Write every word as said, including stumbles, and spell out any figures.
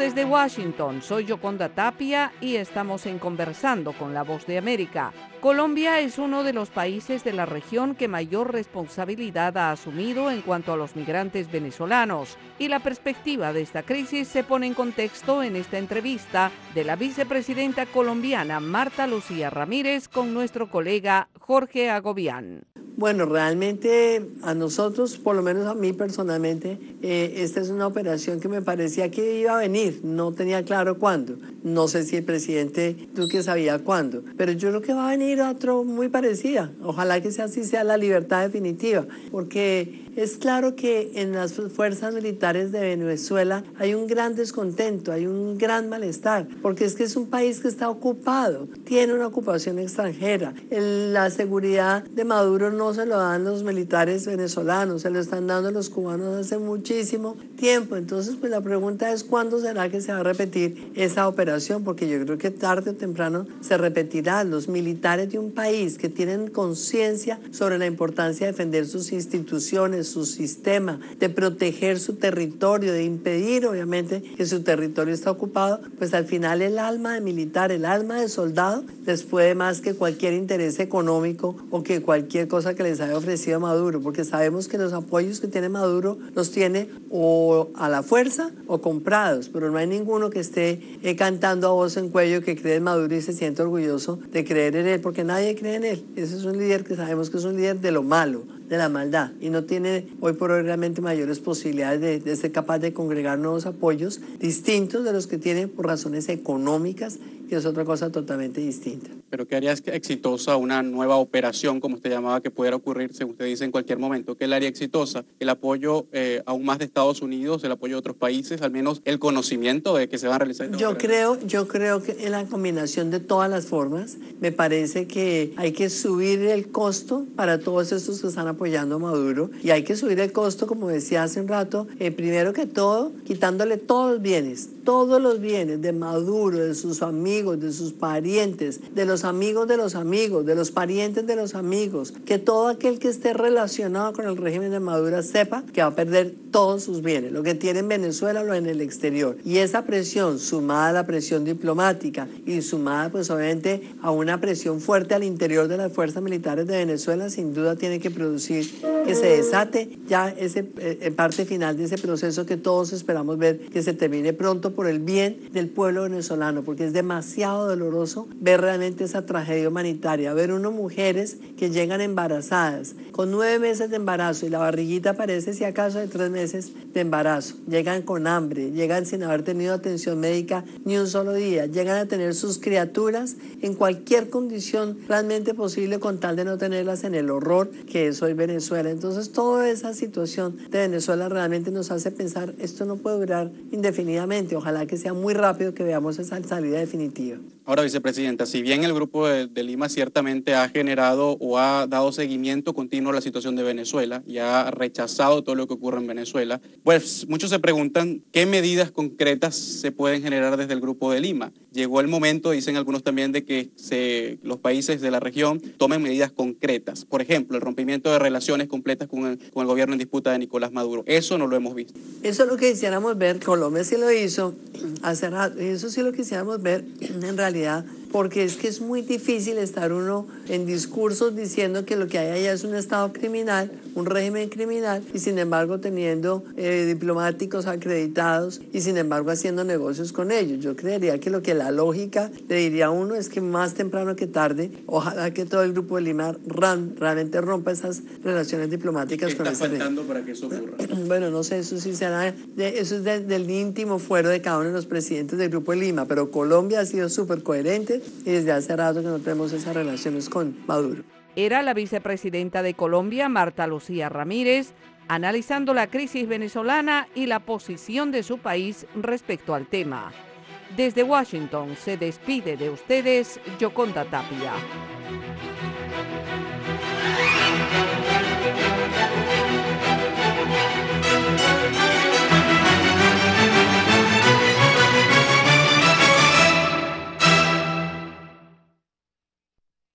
desde Washington, soy Yoconda Tapia y estamos en Conversando con la Voz de América. Colombia es uno de los países de la región que mayor responsabilidad ha asumido en cuanto a los migrantes venezolanos, y la perspectiva de esta crisis se pone en contexto en esta entrevista de la vicepresidenta colombiana Marta Lucía Ramírez con nuestro colega Jorge Agobián. Bueno, realmente a nosotros, por lo menos a mí personalmente, eh, esta es una operación que me parecía que iba a venir, no tenía claro cuándo. No sé si el presidente Duque sabía cuándo, pero yo creo que va a venir otro muy parecida. Ojalá que sea así, sea la libertad definitiva, porque es claro que en las fuerzas militares de Venezuela hay un gran descontento, hay un gran malestar, porque es que es un país que está ocupado, tiene una ocupación extranjera. El, la seguridad de Maduro no se lo dan los militares venezolanos, se lo están dando los cubanos hace muchísimo tiempo. Entonces, pues la pregunta es cuándo será que se va a repetir esa operación, porque yo creo que tarde o temprano se repetirá. Los militares de un país que tienen conciencia sobre la importancia de defender sus instituciones, su sistema, de proteger su territorio, de impedir obviamente que su territorio está ocupado, pues al final el alma de militar, el alma de soldado les puede más que cualquier interés económico o que cualquier cosa que les haya ofrecido Maduro, porque sabemos que los apoyos que tiene Maduro los tiene o a la fuerza o comprados, pero no hay ninguno que esté eh, cantando a voz en cuello que cree en Maduro y se siente orgulloso de creer en él, porque nadie cree en él. Ese es un líder que sabemos que es un líder de lo malo, de la maldad, y no tiene hoy por hoy realmente mayores posibilidades de, de ser capaz de congregar nuevos apoyos distintos de los que tiene por razones económicas, que es otra cosa totalmente distinta. ¿Pero qué haría exitosa una nueva operación, como usted llamaba, que pudiera ocurrir, según usted dice, en cualquier momento? ¿Qué la haría exitosa? ¿El apoyo eh, aún más de Estados Unidos, el apoyo de otros países, al menos el conocimiento de que se van a realizar? Yo creo, yo creo que en la combinación de todas las formas, me parece que hay que subir el costo para todos estos que están apoyando a Maduro, y hay que subir el costo, como decía hace un rato, eh, primero que todo, quitándole todos los bienes, todos los bienes de Maduro, de sus amigos, de sus parientes, de los amigos de los amigos, de los parientes de los amigos, que todo aquel que esté relacionado con el régimen de Maduro sepa que va a perder todos sus bienes, lo que tiene en Venezuela o en el exterior. Y esa presión, sumada a la presión diplomática y sumada pues obviamente a una presión fuerte al interior de las fuerzas militares de Venezuela, sin duda tiene que producir que se desate ya ese eh, parte final de ese proceso que todos esperamos ver que se termine pronto por el bien del pueblo venezolano, porque es demasiado doloroso ver realmente esa tragedia humanitaria, ver unas mujeres que llegan embarazadas con nueve meses de embarazo y la barriguita parece si acaso de tres meses de embarazo, llegan con hambre, llegan sin haber tenido atención médica ni un solo día, llegan a tener sus criaturas en cualquier condición realmente posible con tal de no tenerlas en el horror que es hoy Venezuela. Entonces toda esa situación de Venezuela realmente nos hace pensar, esto no puede durar indefinidamente, ojalá que sea muy rápido que veamos esa salida definitiva. Ahora, vicepresidenta, si bien el Grupo de, de Lima ciertamente ha generado o ha dado seguimiento continuo a la situación de Venezuela y ha rechazado todo lo que ocurre en Venezuela, pues muchos se preguntan qué medidas concretas se pueden generar desde el Grupo de Lima. Llegó el momento, dicen algunos también, de que se, los países de la región tomen medidas concretas. Por ejemplo, el rompimiento de relaciones completas con el, con el gobierno en disputa de Nicolás Maduro. Eso no lo hemos visto. Eso es lo que quisiéramos ver. Colombia sí lo hizo hace rato. Eso sí lo quisiéramos ver en realidad, porque es que es muy difícil estar uno en discursos diciendo que lo que hay allá es un estado criminal, un régimen criminal, y sin embargo teniendo eh, diplomáticos acreditados y sin embargo haciendo negocios con ellos. Yo creería que lo que la lógica le diría a uno es que más temprano que tarde, ojalá que todo el Grupo de Lima ram, realmente rompa esas relaciones diplomáticas con ese régimen. ¿Qué está faltando para que eso ocurra? Bueno, no sé, eso sí será, de, eso es de, del íntimo fuero de cada uno de los presidentes del Grupo de Lima, pero Colombia ha sido súper coherente y desde hace rato que no tenemos esas relaciones con Maduro. Era la vicepresidenta de Colombia, Marta Lucía Ramírez, analizando la crisis venezolana y la posición de su país respecto al tema. Desde Washington se despide de ustedes Yoconda Tapia.